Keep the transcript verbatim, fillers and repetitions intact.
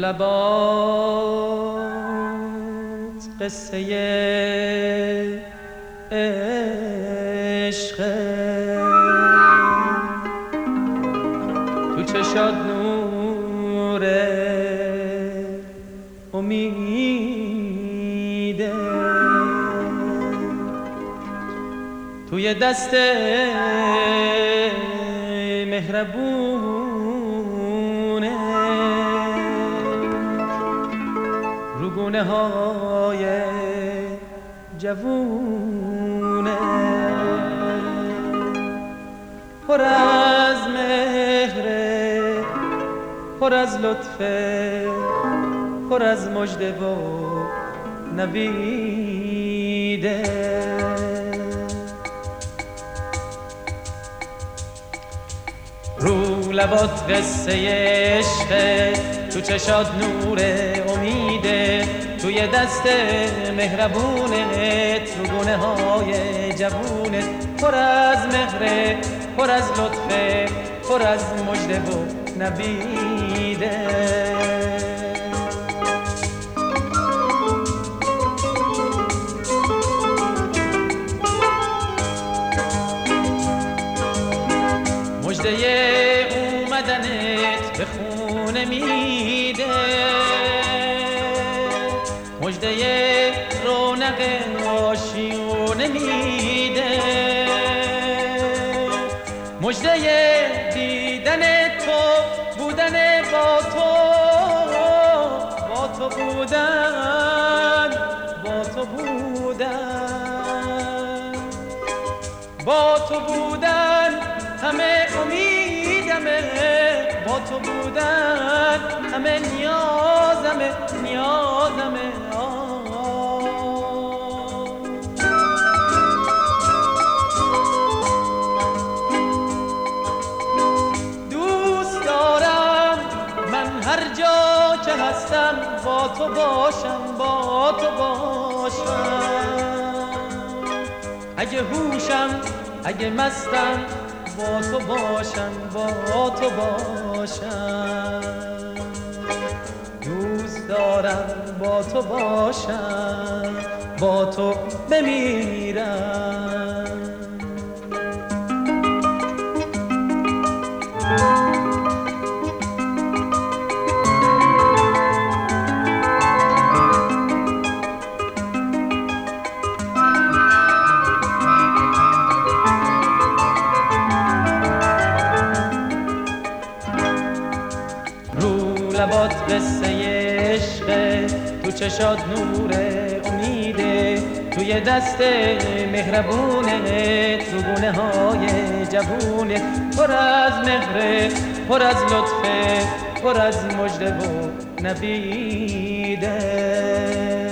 لبات قصه عشق، تو چشات نور امیده، توی دست مهربونه، رو گونه های جوونه، پر از مهره، پر از لطفه، پر از مژده و نویده. رو لبات قصه عشقه، تو چشات نور امیده، توی دست مهربونه، تو گونه های جوونه، پر از مهره، پر از لطفه، پر از مژده و نویده. مژده اومدنت به خونه میده، مژده رونق آشیونه میده، مژده دیدن تو، بودن با تو، با تو بودن، با تو بودن، با تو بودن همه امیدمه، با تو بودن همه نیازمه، نیازمه. دوست دارم من هر جا که هستم با تو باشم، با تو باشم، اگه هوشم، اگه مستم، با تو باشم، با تو باشم. دوست دارم با تو باشم، با تو بمیرم. لبات قصه عشقه، تو چشات نور امیده، توی دست مهربونه، تو گونه های جوونه، پر از مهره، پر از لطفه، پر از مژده و نویده.